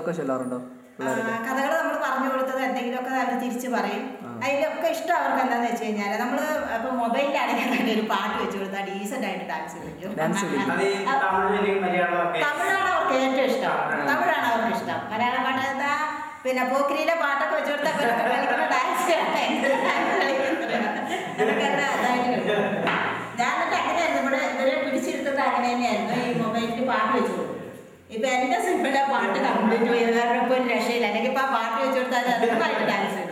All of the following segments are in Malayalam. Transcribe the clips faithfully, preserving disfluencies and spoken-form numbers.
കഥകളൊക്കെ ചൊല്ലാറുണ്ടോ? കഥകൾ നമ്മൾ പറഞ്ഞു കൊടുത്തത് എന്തെങ്കിലുമൊക്കെ അവർ തിരിച്ച് പറയും. അതിലൊക്കെ ഇഷ്ടം അവർക്ക് എന്താണെന്ന് വെച്ച് കഴിഞ്ഞാൽ നമ്മൾ ഇപ്പോൾ മൊബൈലിലാണെങ്കിൽ തന്നെ ഒരു പാട്ട് വെച്ച് കൊടുത്താൽ ഡീസൻ്റ് ആയിട്ട് ഡാൻസ് കളിക്കും. തമിഴാണ് അവർക്ക് ഏറ്റവും ഇഷ്ടം. തമിഴാണ് അവർക്ക് ഇഷ്ടം. മലയാളം പാട്ട് എന്താ പിന്നെ പോക്കിരിയിലെ പാട്ടൊക്കെ വെച്ച് കൊടുത്താൽ കളിക്കുന്ന ഡാൻസ് അതൊക്കെ എന്താ അതായിട്ട് കളിക്കും. ഞാൻ എന്നിട്ട് അങ്ങനെയായിരുന്നു ഇവിടെ ഇവരെ പിടിച്ചിരുത്തുന്നത് അങ്ങനെ തന്നെയായിരുന്നു. ഈ മൊബൈലിൽ പാട്ട് വെച്ച് കൊടുക്കും. ഇപ്പൊ എന്റെ സിനിമയുടെ പാട്ട് കംപ്ലീറ്റ് ചെയ്ത് വേറെ ഒരു രക്ഷയില്ല. അല്ലെങ്കിൽ ഇപ്പൊ ആ പാട്ട് വെച്ച് കൊടുത്താൽ അതുമായിട്ട് ഡാൻസ് ചെയ്യും.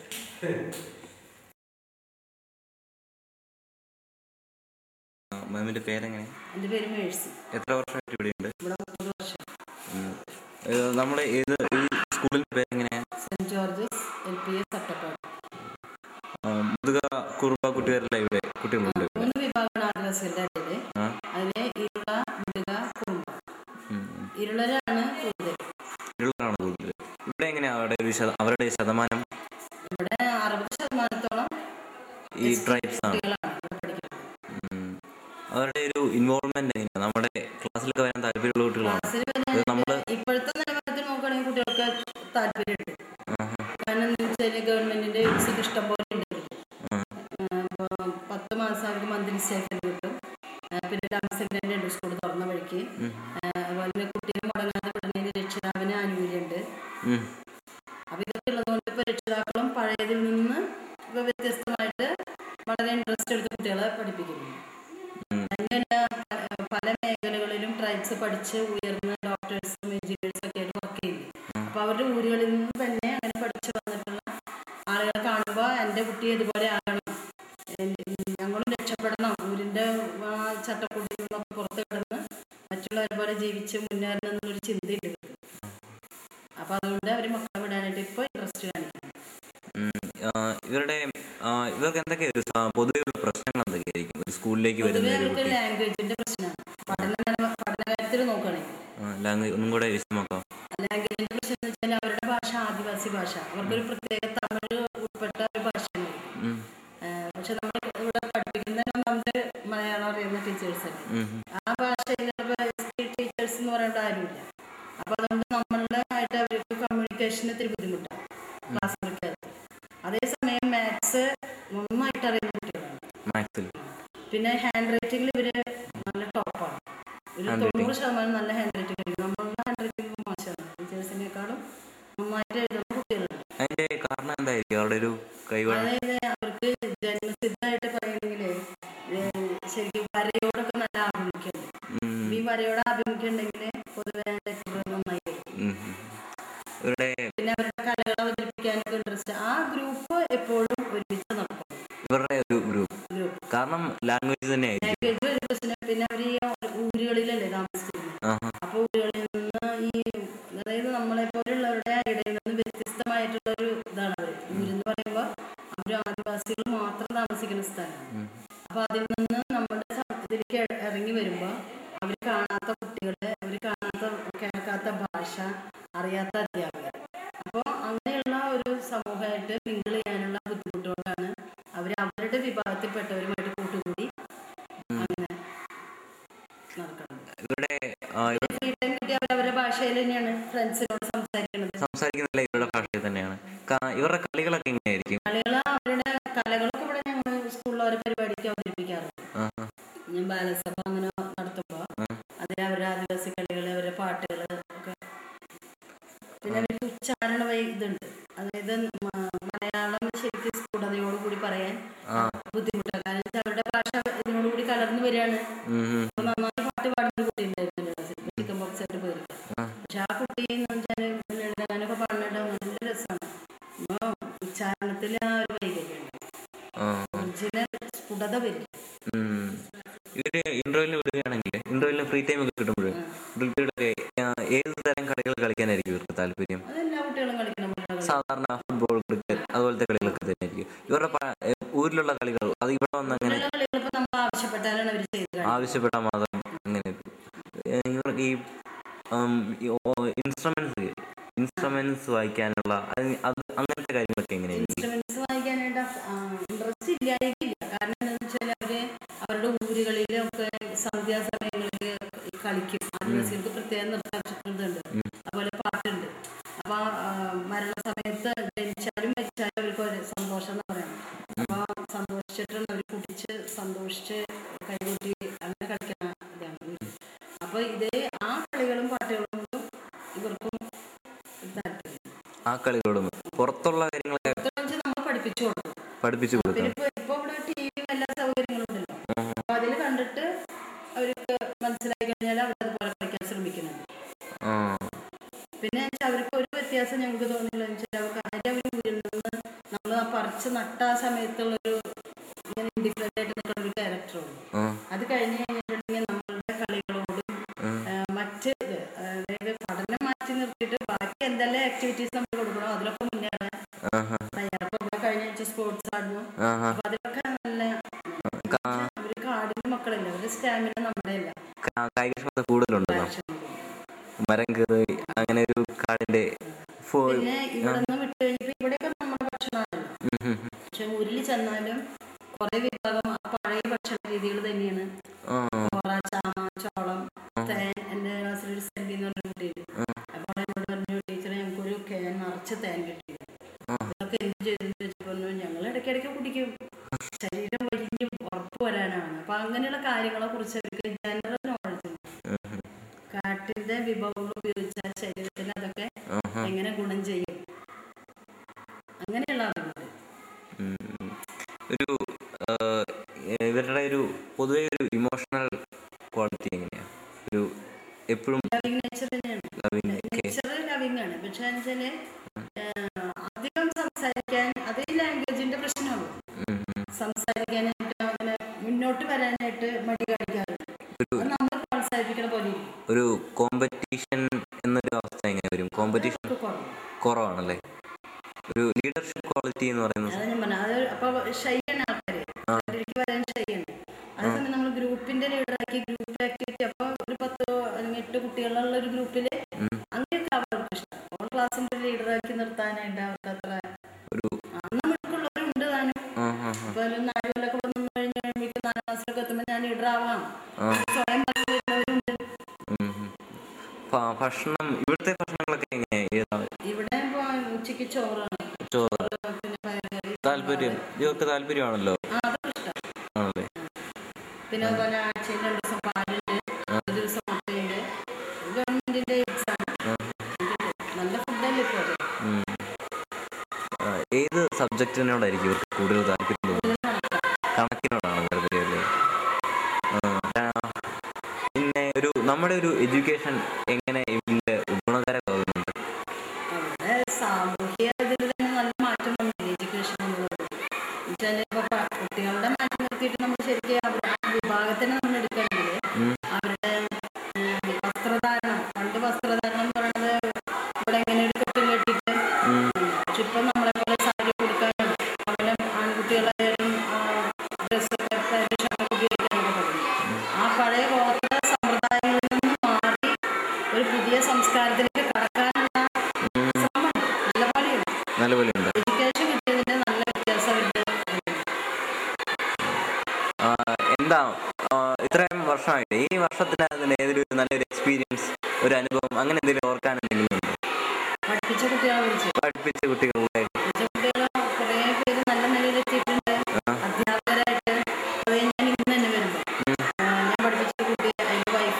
മാമിന്റെ പേരെങ്ങനെ? എന്റെ പേര് മേഴ്സി. എത്ര വർഷമായിട്ട് ഇവിടെ ഉണ്ട്? ഇവിടെ മുപ്പത് വർഷം. നമ്മളെ ഏത് ഈ സ്കൂളിന്റെ പേരെങ്ങനെയാ? Saint George's L P S Attappadi. മുതുക കുറുവ കുട്ടികാരെല്ലാം ഇവിടെ കുട്ടികളുണ്ട്. മൂന്ന് വിഭാഗമാണ് ആദിവാസികളുടെ ഇടയിൽ. അതിന് ഇരുള, മുതുക, കുറുമ്പ. ഇരുളരാണ് കൂടുതൽ. ഇരുളരാണ് കൂടുതൽ. ഇവിടെ എങ്ങനെയാ അവരുടെ ഒരു അവരുടെ ശതമാനം? ഇവിടെ അറുപത് ശതമാനത്തോളം ഈ ട്രൈബ്സ് ആണ്. അവരുടെ ഒരു ഇൻവോൾവ്മെന്റ് എങ്ങനെയാ? നമ്മുടെ ക്ലാസ്സിലൊക്കെ വരാൻ താല്പര്യമുള്ള കുട്ടികളാണ്. നമ്മള് ഇപ്പോഴത്തെ നിലവാരത്തിൽ നോക്കുകയാണെങ്കിൽ കുട്ടികൾക്ക് താല്പര്യമുണ്ട്. കാരണം എന്താ വെച്ചാൽ ഗവൺമെന്റിന്റെ വിസിറ്റ് ഇഷ്ടം പോലെ ഉണ്ട്. പത്ത് മാസം അവർക്ക് മന്ത്ലി സ്റ്റൈഫൻഡ് കിട്ടും. പിന്നെ ഡാൻസ് സെഗ്മെന്റ് ഉണ്ട് സ്കൂൾ തുറന്ന വഴിക്ക്. അതുപോലെ തന്നെ കുട്ടിയെ മുടങ്ങാതെ വിടുന്നതിന് രക്ഷിതാവിന് ആനുകൂല്യമുണ്ട്. അപ്പൊ ഇതൊക്കെ ഉള്ളതുകൊണ്ട് ഇപ്പൊ രക്ഷിതാക്കളും പഴയതിൽ നിന്ന് ഇപ്പൊ വ്യത്യസ്തമായിട്ട് വളരെ ഇൻട്രസ്റ്റ് എടുത്ത് കുട്ടികളെ പഠിപ്പിക്കുന്നു. അങ്ങനെയല്ല പല മേഖലകളിലും ട്രൈബ്സ് പഠിച്ച് ഉയർന്ന ഡോക്ടേഴ്സും എഞ്ചിനീയേഴ്സും ഒക്കെ ആയിട്ട് വർക്ക് ചെയ്യുന്നു. അപ്പൊ അവരുടെ ഊരുകളിൽ നിന്ന് തന്നെ അങ്ങനെ പഠിച്ചു വന്നിട്ടുള്ള ആളുകളെ കാണുമ്പോൾ എൻ്റെ കുട്ടി ഇതുപോലെ ആകണം, ഞങ്ങളും രക്ഷപ്പെടണം, ഊരിൻ്റെ ആ ചട്ടക്കൂടിൽ നിന്നൊക്കെ പുറത്ത് കിടന്ന് മറ്റുള്ളവരെ പോലെ ജീവിച്ച് മുന്നേറണം എന്നുള്ളൊരു ചിന്തയുണ്ട്. അപ്പൊ അതുകൊണ്ട് അവർ മക്കളെ വിടാനായിട്ട് ഇപ്പോൾ ഇൻട്രസ്റ്റ് കാണിക്കണം. ഇവരുടെ ഇവർക്ക് എന്തൊക്കെയാ പൊതുവെയുള്ള പ്രശ്നങ്ങൾ എന്തൊക്കെയായിരിക്കും സ്കൂളിലേക്ക് വരുന്നത്? ലാംഗ്വേജിന്റെ പ്രശ്നമാണ്. പഠന പഠനകാര്യത്തിൽ നോക്കുകയാണെങ്കിൽ ലാംഗ്വേജ് ഒന്നും കൂടെ വിശദമാക്കാം. ലാംഗ്വേജിന്റെ പ്രശ്നം എന്ന് വെച്ചാൽ അവരുടെ ഭാഷ ആദിവാസി ഭാഷ, അവർക്കൊരു പ്രത്യേക തമിഴ് ഉൾപ്പെട്ട ഒരു ഭാഷയാണ്. പക്ഷെ നമ്മൾ ഇവിടെ പഠിപ്പിക്കുന്ന നമുക്ക് മലയാളം അറിയുന്ന ടീച്ചേഴ്സ് ആ ഭാഷയിൽ ടീച്ചേഴ്സ് എന്ന് പറയേണ്ട ആരുമില്ല. അപ്പൊ അതുകൊണ്ട് നമ്മളുടെ ആയിട്ട് അവർക്ക് കമ്മ്യൂണിക്കേഷന് ഇത്തിരി ബുദ്ധിമുട്ടാണ് ക്ലാസ് മുറിക്കകത്ത്. അതേസമയം മാത്സ് നന്നായിട്ട് അറിയുന്ന കുട്ടികളാണ്. പിന്നെ ഹാൻഡ് റൈറ്റിംഗിൽ ഇവര് നല്ല ടോപ്പാണ്. ഒരു തൊണ്ണൂറ് ശതമാനം നല്ല ഹാൻഡ് റൈറ്റിംഗ് കഴിക്കും. നമ്മളുടെ ഹാൻഡ് റൈറ്റിംഗ് മോശമാണ്. ടീച്ചേഴ്സിനേക്കാളും നന്നായിട്ട് എഴുതുന്ന കുട്ടികളുണ്ട്. അതായത് അവർക്ക് ജന്മസിദ്ധമായിട്ട് പറയണമെങ്കില് ശരിക്കും വരയോടൊക്കെ നല്ല ആഭിമുഖ്യമുണ്ട്. ഈ വരയോട് ആഭിമുഖ്യം ഉണ്ടെങ്കിൽ പൊതുവെ നന്നായി വരും. പിന്നെ അവരുടെ കലകൾ അവതരിപ്പിക്കാനൊക്കെ ഇൻട്രസ്റ്റ്. ആ ഗ്രൂപ്പ് എപ്പോഴും ഒരുമിച്ച് നടക്കും. ഇവരുടെ ഒരു ഗ്രൂപ്പ് കാരണം ലാംഗ്വേജ് തന്നെ ലാംഗ്വേജ് ഒരു പ്രശ്നം. പിന്നെ അവർ ഈ ഊരുകളിലല്ലേ താമസിക്കുന്നത്. അപ്പൊ ഊരുകളിൽ നിന്ന് ഈ അതായത് നമ്മളെ പോലുള്ളവരുടെ ഇടയിൽ നിന്ന് വ്യത്യസ്തമായിട്ടുള്ള ഒരു ഇതാണ് അവർ. ഊരെന്ന് പറയുമ്പോൾ അവർ ആദിവാസികൾ മാത്രം താമസിക്കുന്ന സ്ഥലമാണ്. അപ്പൊ അതിൽ നിന്ന് നമ്മുടെ ഇതിലേക്ക് ഇറങ്ങി വരുമ്പോൾ അവർ കാണാത്ത കുട്ടികളെ, അവർ കാണാത്ത കേൾക്കാത്ത ഭാഷ, അറിയാത്ത അധ്യാപകർ. അപ്പോൾ അങ്ങനെയുള്ള ഒരു സമൂഹമായിട്ട് മിങ്കിൾ ചെയ്യാനുള്ള ബുദ്ധിമുട്ടുകൊണ്ടാണ് അവർ അവരുടെ വിഭാഗത്തിൽപ്പെട്ടവരുമായിട്ട് കൂട്ടുകൂടി അങ്ങനെ നടക്കുന്നത്. ഫ്രീ ടൈം കിട്ടി അവർ അവരുടെ ഭാഷയിൽ തന്നെയാണ് ഫ്രണ്ട്സിനോട് സംസാരിക്കുന്നത്. സംസാരിക്കുന്നില്ല ഇവരുടെ ഭാഷയിൽ തന്നെയാണ്. ഇവരുടെ കളികളൊക്കെ എങ്ങനെയായിരിക്കും? കളികൾ അവരുടെ കലകളൊക്കെ ഇവിടെ ഞങ്ങൾ സ്കൂളിൽ ഓരോ പരിപാടിക്ക് അവതരിപ്പിക്കാറുണ്ട്. ഞാൻ ബാലസഭ അങ്ങനെ നടത്തുമ്പോൾ അതിൽ അവരുടെ ആദിവാസി കളികൾ, അവരുടെ പാട്ടുകൾ ഒക്കെ. പിന്നെ അവർക്ക് ഉച്ചാരണ വൈ ഇതുണ്ട്. അതായത് മലയാളം ശരിക്കും സ്ഫുടതയോടുകൂടി പറയാൻ ബുദ്ധിമുട്ടാണ്. കാരണം അവരുടെ ഭാഷ ഇതിനോടുകൂടി കലർന്നു വരികയാണ്. അപ്പൊ നന്നായി പാട്ട് പാടുന്ന കുട്ടി ഉണ്ടായിരുന്നില്ല ചിക്കൻ ബോക്സ് ആയിട്ട് പോയിരിക്കാം. പക്ഷെ ആ കുട്ടി എന്ന് വെച്ചാൽ ലളിതഗാനൊക്കെ പാടുന്നത് നല്ല രസമാണ്. അപ്പൊ ഉച്ചാരണത്തിൽ ആ ഒരു വൈകല്യമുണ്ട്. ഒറിജിനൽ സ്ഫുടത വരില്ല. ഇവര് ഇന്റർവെല്ലിന് വിടുകയാണെങ്കിൽ ഇന്റർവെല്ലിന് ഫ്രീ ടൈം ഒക്കെ കിട്ടുമ്പോൾ ഏത് തരം കളികൾ കളിക്കാനായിരിക്കും ഇവർക്ക് താല്പര്യം? അതെല്ലാ കുട്ടികളും കളിക്കണം. സാധാരണ ഫുട്ബോൾ, ക്രിക്കറ്റ് അതുപോലത്തെ കളികളൊക്കെ തന്നെയായിരിക്കും ഇവരുടെ ഊരിലുള്ള കളികൾ. അത് ഇവിടെ വന്ന് അങ്ങനെ ആവശ്യപ്പെട്ടാൽ മാത്രം അങ്ങനെ ഇവർക്ക് ഈ ഇൻസ്ട്രുമെന്റ്സ് ഇൻസ്ട്രുമെന്റ്സ് വായിക്കാനുള്ള അത് അങ്ങനത്തെ കാര്യങ്ങളൊക്കെ എങ്ങനെയാണ്? ഇൻസ്ട്രുമെന്റ്സ് വായിക്കാനായിട്ട് ഇൻട്രസ്റ്റ് ഇല്ലായിരിക്കില്ല. കാരണം എന്താണെന്ന് വെച്ചാൽ അവര് അവരുടെ ഊരുകളിലൊക്കെ സന്ധ്യാസമയങ്ങളിൽ കളിക്കും. ആദിവാസികൾക്ക് പ്രത്യേക നൃത്തമുണ്ട്, അതുപോലെ പാട്ടുണ്ട്. സമയത്ത് ജനിച്ചാലും വെച്ചാലും അവർക്ക് ഒരു സന്തോഷം എന്ന് പറയാം. അപ്പോൾ സന്തോഷിച്ചിട്ടാണ് അവർ കുടിച്ച് സന്തോഷിച്ച് കൈകൂട്ടി അങ്ങനെ കളിക്കുന്ന ഇതാണ്. അപ്പോൾ ഇതേ ആ കളികളും പാട്ടുകളും ഇവർക്കും താല്പര്യം. ആ കളികളോടും പുറത്തുള്ള കാര്യങ്ങളൊക്കെ നമ്മൾ പഠിപ്പിച്ചു കൊടുക്കും. പഠിപ്പിച്ചു കൊടുക്കും. ഇപ്പൊ ഇവിടെ ടിവിയും എല്ലാ സൗകര്യങ്ങളും ഉണ്ടല്ലോ. അപ്പൊ അതിൽ കണ്ടിട്ട് അവർക്ക് മനസ്സിലായി കഴിഞ്ഞാൽ അവർ അതുപോലെ കളിക്കാൻ ശ്രമിക്കുന്നുണ്ട്. പിന്നെ അവർക്ക് ഒരു വ്യത്യാസം ഞങ്ങൾക്ക് തോന്നിയില്ലെന്ന് വെച്ചാൽ അവർക്ക് ആദ്യം ഒരു ഊരിൽ നിന്ന് നമ്മൾ ആ പറിച്ച് നട്ട ആ സമയത്തുള്ളൊരു ഇങ്ങനെ ഇൻഡിഫറൻ്റ് ആയിട്ട് നിൽക്കുന്ന ഒരു ക്യാരക്ടറുണ്ട്. അത് കഴിഞ്ഞ് കഴിഞ്ഞിട്ടുണ്ടെങ്കിൽ നമ്മളുടെ കളികളോടും മറ്റ് അതായത് പഠനം മാറ്റി നിർത്തിയിട്ട് ബാക്കി എന്തെല്ലാം ആക്ടിവിറ്റീസ് നമ്മൾ കൊടുക്കണോ അതിലൊക്കെ മുന്നേറാൻ തയ്യാറപ്പം. ഇവിടെ കഴിഞ്ഞ ആഴ്ച സ്പോർട്സ് ആടുന്നു. അപ്പൊ അതിലൊക്കെ നല്ല അവർക്ക് ആടിന്റെ മക്കളല്ല, അവരുടെ സ്റ്റാമിന നമ്മുടെ അല്ല, കായികക്ഷമത കൂടുതലുണ്ടല്ലോ. മരം കയറി അങ്ങനെ ഒരു കാടിന്റെ പിന്നെ ഇവിടെ നിന്ന് വിട്ട് കഴിഞ്ഞപ്പോ ഇവിടെയൊക്കെ നമ്മുടെ ഭക്ഷണമാണല്ലോ. പക്ഷെ ഊരിൽ ചെന്നാലും കുറെ വിഭാഗം ആ പഴയ ഭക്ഷണ രീതികൾ തന്നെയാണ്. കോറ, ചാമ, ചോളം, തേൻ. എന്റെ ക്ലാസ്സിലൊരു സെന്റി എന്ന് പറഞ്ഞ കുട്ടിയില് അപ്പോൾ എന്നോട് പറഞ്ഞു, ടീച്ചറെ ഞങ്ങൾക്കൊരു കേൻ നിറച്ച് തേൻ കിട്ടിയില്ല, ഇതൊക്കെ എന്ത് ചെയ്തെന്ന് വെച്ചപ്പോൾ ഞങ്ങൾ ഇടയ്ക്കിടയ്ക്ക് കുടിക്കും, ശരീരം വലിയ ഉറപ്പ് വരാനാണ്. അപ്പൊ അങ്ങനെയുള്ള കാര്യങ്ങളെ കുറിച്ച് അവർക്ക് ജനറൽ നോളജ്, കാട്ടിന്റെ വിഭവങ്ങൾ ഉപയോഗിച്ചാൽ ശരീരത്തിന് അതൊക്കെ എങ്ങനെ ഗുണം ചെയ്യും, അങ്ങനെയുള്ള അറിവുണ്ട്. ഒരു ഇവരുടെ ഒരു പൊതുവെ ഒരു ഇമോഷണൽ ക്വാളിറ്റി എങ്ങനെയാണ്? ഒരു എപ്പോഴും ലവിങ് നേച്ചർ തന്നെയാണ്. നേച്ചർ ലവിങ് ആണ്. പക്ഷെ വെച്ചാല് അധികം സംസാരിക്കാൻ അതേ ലാംഗ്വേജിന്റെ പ്രശ്നമുള്ളൂ. സംസാരിക്കാനായിട്ട് അങ്ങനെ മുന്നോട്ട് വരാനായിട്ട് മടി കാണിക്കാറുണ്ട്. നമ്മൾ പ്രോത്സാഹിപ്പിക്കണ പോലെ ഒരു കോമ്പറ്റീഷൻ എന്നൊരു അവസ്ഥ എങ്ങനെ വരും? കോമ്പറ്റീഷൻ കുറവാണല്ലേ? ഒരു ലീഡർഷിപ്പ് ക്വാളിറ്റി എന്ന് പറയുന്നത് അപ്പൊ ഷൈയാണ് ആൾക്കാര് വരാൻ ഷൈയാണ്. അതേസമയം നമ്മൾ ഗ്രൂപ്പിന്റെ ലീഡറാക്കി ഗ്രൂപ്പ് ആക്ടിവിറ്റി, അപ്പൊ ഒരു പത്തോ അല്ലെങ്കിൽ എട്ട് കുട്ടികളുള്ള ഒരു ഗ്രൂപ്പില് അങ്ങനെയൊക്കെ അവർക്ക് ഇഷ്ടം. ഓൾ ക്ലാസിന്റെ ലീഡറാക്കി നിർത്താനായിട്ട് അവർക്ക് അത്ര അന്നമിട്ടുള്ളവരുണ്ട് താനും. അപ്പൊ ഒരു നാലുകൊല്ലൊക്കെ വന്നു കഴിഞ്ഞ് കഴിയുമ്പോൾ നാലാം ക്ലാസ്സിലൊക്കെ എത്തുമ്പോൾ ഞാൻ ലീഡർ ആവാം സ്വയം പറഞ്ഞവരുണ്ട്. ഭക്ഷണം ഇവിടുത്തെ ഭക്ഷണങ്ങളൊക്കെ എങ്ങനെയാ? ഇവിടെ ഉച്ചക്ക് ചോറാണ്. താല്പര്യം ഇവർക്ക് താല്പര്യമാണല്ലോ. ആണല്ലേ? പിന്നെ അതുപോലെ ആഴ്ചയിൽ രണ്ട് ദിവസം പാലുണ്ട്, ഒരു ദിവസം മുട്ടയുണ്ട്. ഗവൺമെന്റിന്റെ നല്ല ഫുഡല്ലേ ഇപ്പോൾ. ഏത് സബ്ജക്റ്റിനോടായിരിക്കും ഇവർക്ക് കൂടുതൽ താല്പര്യം? കണക്കിനോടാണ് താല്പര്യമല്ലേ? പിന്നെ ഒരു നമ്മുടെ ഒരു എഡ്യൂക്കേഷൻ എങ്ങനെ ഇതിന്റെ ഗുണകരമാകുന്നുണ്ട്? അവിടെ സാമൂഹ്യ ഇതിൽ തന്നെ നല്ല മാറ്റം വന്നില്ലേ എഡ്യൂക്കേഷൻ എന്നുള്ളത്? എന്നുവെച്ചാൽ ഇപ്പൊ കുട്ടികളുടെ മാറ്റി നിർത്തിയിട്ട് നമ്മൾ ശരിക്കും അവരുടെ വിഭാഗത്തിനെ നമ്മൾ എടുക്കണമെങ്കിൽ അവരുടെ വസ്ത്രധാരണം, പണ്ട് വസ്ത്രധാരണം എന്ന് പറയുന്നത് ഇവിടെ എങ്ങനെ ഒരു കെട്ടും കെട്ടിയിട്ട്, പക്ഷെ ഇപ്പം നമ്മളെ പോലെ സാരി കൊടുക്കാനും അതുപോലെ ആൺകുട്ടികളായാലും ഡ്രസ്സൊക്കെ ഷർട്ടൊക്കെ ഉപയോഗിക്കാനൊക്കെ തുടങ്ങി. ആ പഴയ ഗോത്ര സമ്പ്രദായങ്ങളിൽ നിന്ന് മാറി ഒരു പുതിയ സംസ്കാരത്തിലേക്ക് കടക്കാനുള്ള ശ്രമം നല്ലപോലെയുണ്ട്. എഡ്യൂക്കേഷൻ കിട്ടിയതിന്റെ നല്ല വ്യത്യാസം അവരുടെ. എന്താ ഇത്രയും വർഷമായിട്ട് ഈ വർഷത്തിനകത്ത് ഏതൊരു നല്ലൊരു എക്സ്പീരിയൻസ്, ഒരു അനുഭവം അങ്ങനെ എന്തെങ്കിലും ഓർക്കാൻ എന്തെങ്കിലും ഉണ്ടോ? പഠിപ്പിച്ച കുട്ടികളെ കുറിച്ച് പഠിപ്പിച്ച കുട്ടികളുടെ കുട്ടികൾ കുറെ പേര് നല്ല നിലയിലെത്തിയിട്ടുണ്ട് അധ്യാപകരായിട്ട്. അത് ഞാൻ ഇന്ന് തന്നെ വരുമ്പോൾ ഞാൻ പഠിപ്പിച്ച കുട്ടി അതിന്റെ വൈഫ്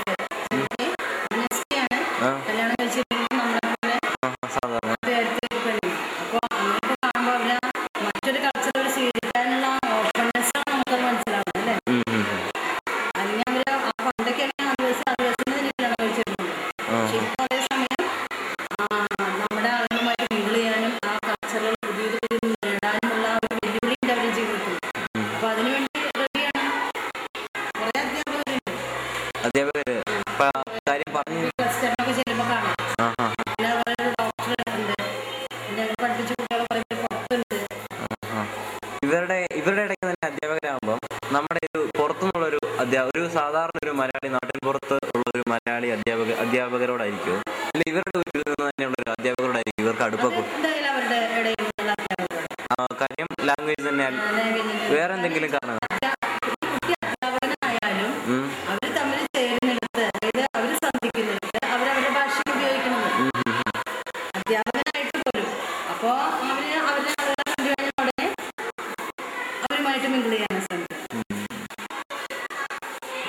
ആണ്, കല്യാണം കഴിച്ചിട്ടുണ്ടെങ്കിൽ നമ്മളെ പെണ്ണ്. അപ്പൊ അങ്ങനെയൊക്കെ കാണുമ്പോൾ അവര് മറ്റൊരു കൾച്ചർ സ്വീകരിക്കാനുള്ള ഓപ്പൺനെസ് ആണ് നമുക്കത് മനസ്സിലാവുന്നത് അല്ലേ? അല്ലെങ്കിൽ അവര് ആ പണ്ടൊക്കെ ആദിവാസി ആദിവാസിന്റെ നിലയിലാണ് കഴിച്ചിരുന്നത്. പക്ഷെ ഇപ്പൊ അതേസമയം നമ്മുടെ ആളുകളുമായിട്ട് മിങ്കിൾ ചെയ്യാനും ആ കൾച്ചറുകൾ പുതിയത് പുതിയത് നേടാനുമുള്ള ഒരു വെല്ലുവിളിയുണ്ട് അവരുടെ ജീവിതത്തിൽ. അപ്പൊ അതിനുവേണ്ടി റെഡിയാണ്. കുറെ അധ്യാപകരുണ്ട്. അധ്യാപകര് ക്ലസ്റ്ററിനൊക്കെ ചെല്ലുമ്പോൾ കാണാം. പിന്നെ അതുപോലെ ഒരു ഡോക്ടർ ഉണ്ട്, ഞങ്ങൾ പഠിപ്പിച്ച കുട്ടികളെ പറയുമ്പോൾ പുറത്തുണ്ട്. ഇവരുടെ ഇവരുടെ ഇടയ്ക്ക് തന്നെ അധ്യാപകരാകുമ്പോൾ നമ്മുടെ ഒരു പുറത്തുനിന്നുള്ളൊരു അധ്യാപക ഒരു സാധാരണ ഒരു മലയാളി നാട്ടിൻ പുറത്ത് ഉള്ള ഒരു മലയാളി അധ്യാപക അധ്യാപകരോടായിരിക്കും അല്ലെ ഇവരുടെ വീട്ടിൽ നിന്ന് തന്നെയുള്ള ഒരു അധ്യാപകരോടായിരിക്കും ഇവർക്ക് അടുപ്പം? എന്തായാലും അവരുടെ ഇടയിൽ നിന്നുള്ള അധ്യാപകരോട് കാര്യം ലാംഗ്വേജ് തന്നെ, വേറെ എന്തെങ്കിലും കാരണം? കുട്ടി അധ്യാപകനായാലും അവർ തമ്മിൽ ചേരുന്നിടത്ത്, അതായത് അവർ സന്ധിക്കുന്നിടത്ത് അവരവരുടെ ഭാഷ ഉപയോഗിക്കുന്നത് അധ്യാപകനായിട്ട് പോലും. അപ്പോ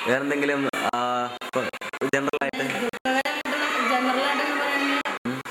വേറെന്തെങ്കിലും ജനറൽ ആയിട്ട് ജനറലായിട്ട് പറയുകയാണെങ്കിൽ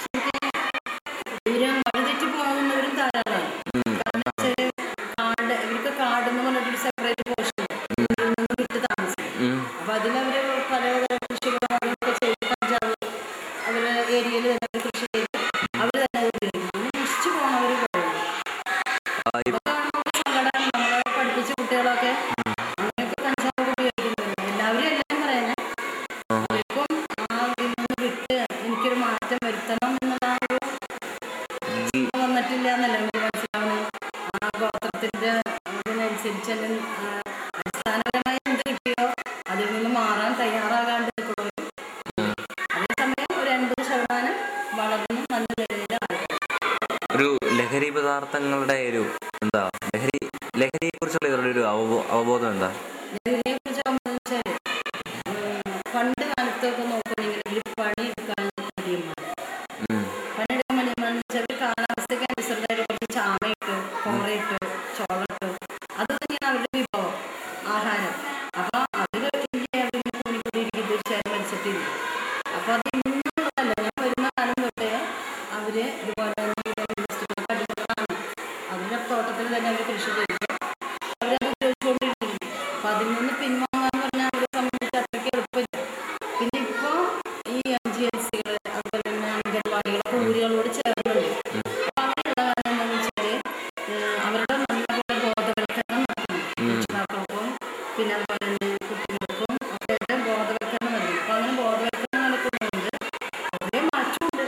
ഇവര് വഴിതെറ്റി പോകുന്നവരും ധാരാളമാണ്. കാരണം വെച്ചാൽ കാട് ഇവർക്ക് കാടെന്ന് പറഞ്ഞിട്ടൊരു സെപ്പറേറ്റ് പോർഷൻ വിട്ട് താമസിക്കും. അപ്പൊ അതിലവര് പലതരം കൃഷികളും അതൊക്കെ ചെയ്ത് കഞ്ചാവ് അവര് ഏരിയയിൽ തന്നെ കൃഷി ചെയ്ത് അവര് തന്നെ ഉപയോഗിക്കും. അങ്ങനെ നശിച്ചു പോണവര് പോകും. അപ്പൊ കാണുമ്പോൾ സങ്കടമാണ്. നമ്മളെ പഠിപ്പിച്ച കുട്ടികളൊക്കെ അങ്ങനെയൊക്കെ കഞ്ചാവ് ഉപയോഗിക്കുന്നുണ്ട്. എല്ലാവരും എല്ലാം പറയുന്നത് അവർക്കും ആ ഇതിൽ നിന്ന് വിട്ട് എനിക്കൊരു മാറ്റം വരുത്തണം എന്നുള്ള ഒരു ചിന്ത വന്നിട്ടില്ല എന്നല്ല എനിക്ക് മനസ്സിലാവുന്നത്. ആ ഗോത്രത്തിന്റെ അതിനനുസരിച്ച് തന്നെ അടിസ്ഥാനപരമായി എന്ത് കിട്ടിയോ അതിൽ നിന്ന് മാറാൻ തയ്യാറാകാണ്ട് നിൽക്കുന്നവരും അതേസമയം ഒരു എൺപത് ശതമാനം വളർന്ന് നല്ല നിലയിലാണ്. ഒരു ലഹരി പദാർത്ഥങ്ങളുടെ ഒരു എന്താ ലഹരി ലഹരിയെ കുറിച്ചുള്ള ഇവരുടെ ഒരു അവബോ അവബോധം എന്താ? ലഹരിയെ കുറിച്ച് വെച്ചാല് പണ്ട് കാലത്തൊക്കെ നോക്കുകയാണെങ്കിൽ ഒരു പണി എടുക്കാൻ മടിയന്മാർ പണിയെടുക്കാൻ മടിയന്മാരെന്ന് വെച്ചാൽ കാലാവസ്ഥയ്ക്ക് അനുസൃതമായിട്ട് കുറച്ച് ചാമയിട്ട് കോറയിട്ട് ചോളട്ട് അത് തന്നെയാണ് അവരുടെ വിഭവം ആഹാരം. അപ്പൊ അതിലൊക്കെ അവര് കൂടിക്കൂടിയിരിക്കും തീർച്ചയായും മത്സരത്തില്ല. അപ്പൊ അത് ഇന്നുള്ളതല്ല, ഞാൻ വരുന്ന കാലം തൊട്ടേ അവര് ഇതുപോലെ ഇൻഡസ്ട്രികളൊക്കെ അടിമകളാണ്. അതിന്റെ തോട്ടത്തിൽ തന്നെ അവർ കൃഷി ചെയ്ത് അവരത് ഉപയോഗിച്ചുകൊണ്ടിരിക്കുന്നു. അപ്പൊ അതിൽ നിന്ന് പിൻവാങ്ങാന്ന് പറഞ്ഞാൽ അവരെ സംബന്ധിച്ച് അത്രയ്ക്ക് എളുപ്പമില്ല. പിന്നെ ഇപ്പൊ ഈ എം ജി എൽ സികൾ അതുപോലെ തന്നെ അംഗൻവാടികളൊക്കെ ഊരുകളോട് ചേർന്നുണ്ട്. അപ്പൊ അങ്ങനെയുള്ള കാര്യം എന്താണെന്ന് വെച്ചാല് അവരുടെ നല്ലപോലെ ബോധവൽക്കരണം നടത്തുന്നു. രക്ഷിതാക്കൾക്കും പിന്നെ അതുപോലെ തന്നെ കുട്ടികൾക്കും ഒക്കെ ബോധവൽക്കരണം നൽകുന്നു. അപ്പൊ അങ്ങനെ ബോധവൽക്കരണം നടക്കുന്നുണ്ട്. കുറേ മാറ്റമുണ്ട്.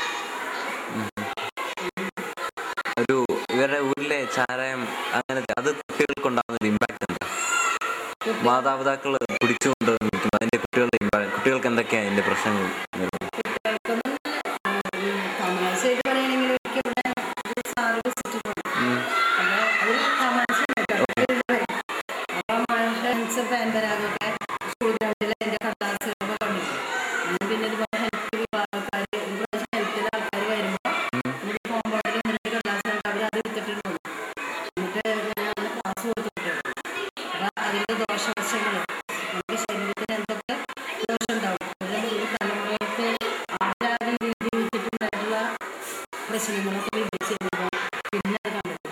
ഒരു ഇവരുടെ ഊരിലെ ചാരായം അങ്ങനത്തെ അത് കുട്ടികൾക്കുണ്ടാകുന്ന ഒരു ഇമ്പാക്ട് എന്താ? മാതാപിതാക്കൾ പിടിച്ചുകൊണ്ട് നിൽക്കുന്നു അതിന്റെ കുട്ടികളുടെ ഇമ്പാക്ട് കുട്ടികൾക്ക് എന്തൊക്കെയാണ് അതിന്റെ പ്രശ്നങ്ങൾ? കുട്ടികൾക്കൊന്നും തമാശയായിട്ട് പറയുകയാണെങ്കിൽ എനിക്ക് ഇവിടെ ഒരു സാറ് വിസിറ്റ് പോയി. അപ്പൊ അതൊരു തമാശ അപ്പം ഫ്രണ്ട്സ് പാൻപരാഗൊക്കെ സ്കൂൾ ഗ്രൗണ്ടിൽ അതിന്റെ കടലാസുകളൊക്കെ കണ്ടിട്ടു. അങ്ങനെ പിന്നെ ഇതുപോലെ ഹെൽത്ത് വിഭാഗക്കാർ ഒരു പ്രാവശ്യം ഹെൽത്തിലെ ആൾക്കാർ വരുമ്പോൾ നമ്മുടെ കോമ്പൗണ്ടിൽ ഒന്ന് രണ്ട് കടലാസുകൾ അവർ അത് എടുത്തിട്ടുണ്ട്. എന്നിട്ട് ഞാൻ അങ്ങനെ ക്ലാസ് കൊടുത്തിട്ടുണ്ട്. അപ്പൊ അതിന്റെ ദോഷവശങ്ങൾ നമ്മുടെ ശരീരത്തിന് എന്തൊക്കെ ദോഷം ഉണ്ടാവും, അതുപോലെ ഈ തലമുറകൾക്ക് അവരാ രീതിയിൽ ജീവിച്ചിട്ടുണ്ടായിട്ടുള്ള പ്രശ്നങ്ങളൊക്കെ വിവരിച്ച് തരുമ്പോൾ പിന്നെ അത് കണ്ടിട്ടുണ്ട്.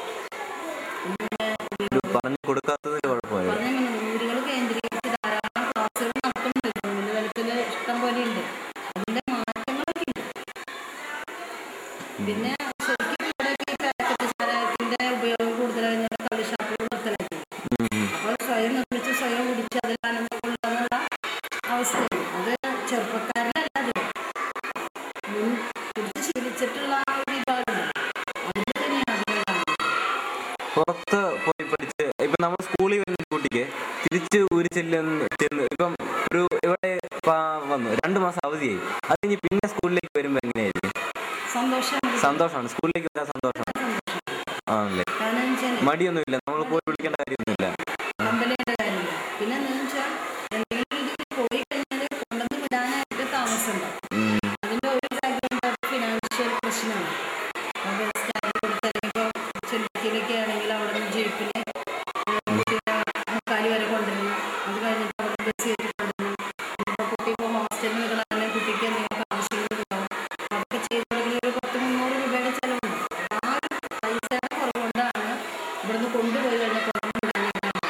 പിന്നെ പറഞ്ഞു കൊടുക്കാത്തതിന്റെ കുഴപ്പമില്ല. പറഞ്ഞ ഊരുകൾ കേന്ദ്രീകരിച്ച് ധാരാളം ക്ലാസ്സുകൾ നടത്തുന്നുണ്ട്. ഗവൺമെന്റ് തലത്തിൽ ഇഷ്ടം പോലെ ഉണ്ട്. അതിന്റെ മാറ്റങ്ങളൊക്കെ ഉണ്ട്. പിന്നെ ശരിക്കും ഇവിടെയൊക്കെ ഈ പാക്കറ്റ് ചാരായത്തിന്റെ ഉപയോഗം കൂടുതലായി ഞാൻ കള്ളുഷാപ്പുകൾ നിർത്തലാക്കി. അപ്പോൾ സ്വയം നിർമ്മിച്ച് സ്വയം കുടിച്ച് അതിൽ ആനന്ദം കൊള്ളുന്നുള്ള അവസ്ഥയാണ്. അത് ചെറുപ്പക്കാരിലല്ല, അതിൽ മുൻ കുടിച്ച് ശീലിച്ചിട്ടുള്ള ആ ഒരു വിഭാഗമുണ്ട്. അതിൽ തന്നെയാണ് അതിലുണ്ടാകുന്നത്. പുറത്ത് പോയി പഠിച്ച് ഇപ്പൊ നമ്മൾ സ്കൂളിൽ വരുന്ന കുട്ടിക്ക് തിരിച്ച് ഊരി ചെല്ലുന്ന ചെന്ന് ഇപ്പം ഒരു ഇവിടെ വന്നു രണ്ടു മാസം അവധിയായി അത് കഴിഞ്ഞ് പിന്നെ സ്കൂളിലേക്ക് വരുമ്പോ എങ്ങനെയായിരിക്കും? സന്തോഷം സന്തോഷമാണ്. സ്കൂളിലേക്ക് വരാൻ സന്തോഷമാണ് ആണല്ലേ? കാരണം വെച്ചാൽ മടിയൊന്നുമില്ല, നമ്മൾ പോയി വിളിക്കേണ്ട കാര്യമൊന്നുമില്ല. കമ്പനിയുടെ കാര്യമില്ല. പിന്നെ എന്താണെന്ന് വെച്ചാൽ എന്തെങ്കിലും രീതിയിൽ പോയി കഴിഞ്ഞാൽ കൊണ്ടുവന്ന് വിടാനായിട്ട് താമസമുണ്ടാവും. അതിന്റെ ഒരു ബാക്ക്ഗ്രൗണ്ട് ഫിനാൻഷ്യൽ പ്രശ്നമാണ്. അത് സ്റ്റാൻഡ് കൊടുത്തല്ലെങ്കിൽ ഇപ്പോൾ ചെല്ലിക്കിലേക്ക് ആണെങ്കിൽ അവിടെ നിന്ന് ജീപ്പിന് മുക്കാലി വരെ കൊണ്ടുവരണം. അത് കഴിഞ്ഞിട്ട് അവിടെ ബസ് കയറ്റി കൊണ്ടുവരണം. ഇപ്പോൾ കുട്ടി ഇപ്പോൾ ഹോസ്റ്റലിൽ നിൽക്കണമെങ്കിൽ കുട്ടിക്ക് എന്തെങ്കിലും ആവശ്യങ്ങളുണ്ടാവും. അതൊക്കെ ചെയ്തിട്ടുണ്ടെങ്കിൽ ഒരു പത്ത് മുന്നൂറ് രൂപയുടെ ചിലവുണ്ട്. ആ ഒരു പൈസയുടെ കുറവുകൊണ്ടാണ് ഇവിടുന്ന് കൊണ്ടുപോയി കഴിഞ്ഞാൽ കൊണ്ടുവന്ന് വിടാനായിട്ടാണ്.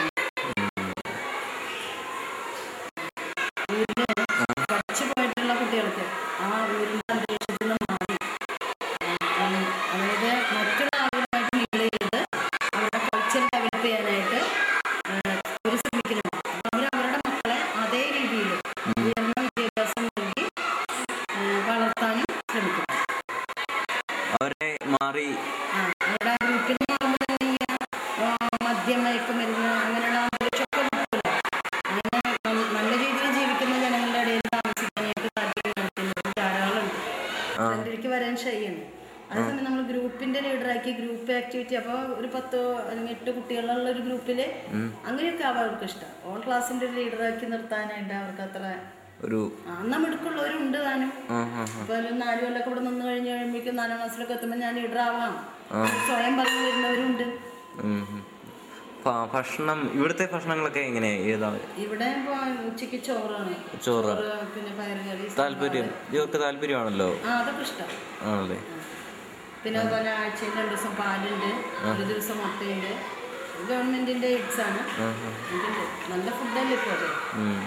ഊരില് പഠിച്ചു പോയിട്ടുള്ള കുട്ടികൾക്ക് ആ ഊരിന്റെ അന്തരീക്ഷത്തിൽ നിന്ന് മാറി അതായത് മറ്റുള്ള ആളുകളുമായിട്ട് മിങ്കിൾ ചെയ്ത് അവരുടെ കൾച്ചർ ഡെവലപ്പ് ചെയ്യാനായിട്ട് അവർ ശ്രമിക്കുന്നുണ്ട്. അപ്പം അവർ അവരുടെ മക്കളെ അതേ രീതിയിൽ ഉയർന്ന വിദ്യാഭ്യാസം നൽകി വളർത്താനും ശ്രമിക്കുന്നു. അവരെ മാറി ആ അവരുടെ ആ ഗ്രൂപ്പിൽ നിന്ന് മാറുമ്പോൾ മദ്യം മയക്കുമരുന്ന് അങ്ങനെയുള്ള അന്തരീക്ഷമൊക്കെ നിൽക്കില്ല. അങ്ങനെ നല്ല രീതിയിൽ ജീവിക്കുന്ന ജനങ്ങളുടെ ഇടയിൽ താമസിക്കാനായിട്ട് താല്പര്യം കാണിക്കുന്നത് ധാരാളമുണ്ട്. സെന്ററിലേക്ക് വരാൻ ഷൈയാണ്. അതേസമയം നമ്മൾ ഗ്രൂപ്പിന്റെ ലീഡറാക്കി ഗ്രൂപ്പ് ആക്ടിവിറ്റി അപ്പോൾ ഒരു പത്തോ അല്ലെങ്കിൽ എട്ട് കുട്ടികളുള്ള ഒരു ഗ്രൂപ്പിൽ അങ്ങനെയൊക്കെ ആവാം അവർക്ക് ഇഷ്ടം. ഓൾ ക്ലാസിന്റെ ഒരു ലീഡറാക്കി നിർത്താനായിട്ട് അവർക്ക് അത്ര ഒരു അന്ന് മിടുക്കുള്ളവരുണ്ട് താനും. ഇപ്പൊ നാല് കൊല്ലൊക്കെ ഇവിടെ നിന്ന് കഴിഞ്ഞ് കഴിയുമ്പോഴേക്കും നാലാം ക്ലാസ്സിലൊക്കെ എത്തുമ്പോൾ ഞാൻ ലീഡർ ആവാം സ്വയം പറഞ്ഞു വരുന്നവരുണ്ട്. ഭക്ഷണം ഇവിടുത്തെ ഭക്ഷണങ്ങളൊക്കെ എങ്ങനെയാ ഏതാ? ഇവിടെ ഉച്ചയ്ക്ക് ചോറാണ്. ചോറ്, പിന്നെ പയറുകറി. താല്പര്യം ഇതൊക്കെ താല്പര്യമാണല്ലോ. ആ അതൊക്കെ ഇഷ്ടം ആണല്ലേ. പിന്നെ അതുപോലെ ആഴ്ചയിൽ രണ്ട് ദിവസം പാലുണ്ട്, ഒരു ദിവസം മുട്ടയുണ്ട്. ഗവൺമെന്റിന്റെ എയ്ഡ്സ് ആണ്. നല്ല ഫുഡല്ലേ ഇപ്പോൾ. അതെ.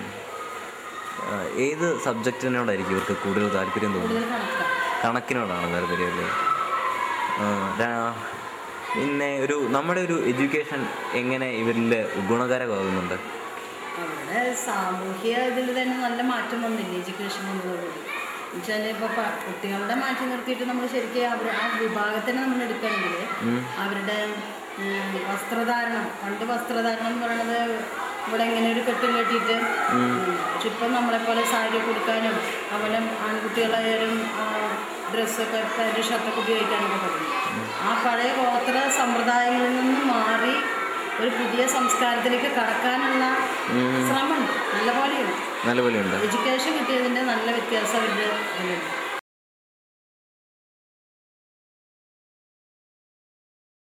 ഏത് സബ്ജക്റ്റിനോടായിരിക്കും ഇവർക്ക് കൂടുതൽ താല്പര്യം തോന്നുന്നത്? കണക്കിനോടാണ് താല്പര്യം അല്ലേ? പിന്നെ ഒരു നമ്മുടെ ഒരു എഡ്യൂക്കേഷൻ എങ്ങനെ ഇവരിൽ ഗുണകരമാകുന്നുണ്ട്? അവിടെ സാമൂഹ്യ ഇതിൽ തന്നെ നല്ല മാറ്റം വന്നില്ലേ എഡ്യൂക്കേഷൻ വന്നതോടുകൂടി? എന്നുവെച്ചാൽ ഇപ്പോൾ കുട്ടികളുടെ മാറ്റി നിർത്തിയിട്ട് നമ്മൾ ശരിക്കും അവർ ആ വിഭാഗത്തിനെ നമ്മൾ എടുക്കുകയാണെങ്കിൽ അവരുടെ വസ്ത്രധാരണം, പണ്ട് വസ്ത്രധാരണം എന്ന് പറയുന്നത് ഇവിടെ ഇങ്ങനെ ഒരു കെട്ടും കെട്ടിയിട്ട്, പക്ഷെ ഇപ്പം നമ്മളെപ്പോലെ സാരി കൊടുക്കാനും അതുപോലെ ആൺകുട്ടികളായാലും ഡ്രസ്സൊക്കെ പാൻറ്റ് ഷർട്ടൊക്കെ ഉപയോഗിക്കാനൊക്കെ തുടങ്ങി. ആ പഴയ ഗോത്ര സമ്പ്രദായങ്ങളിൽ നിന്ന് മാറി ഒരു പുതിയ സംസ്കാരത്തിലേക്ക് കടക്കാനുള്ള ശ്രമമുണ്ട്. നല്ല പോലെയുണ്ട്. നല്ല പോലെയുണ്ട്. എഡ്യൂക്കേഷൻ കിട്ടിയതിൻ്റെ നല്ല വ്യത്യാസം അവരുടെ ഇതിലുണ്ട്.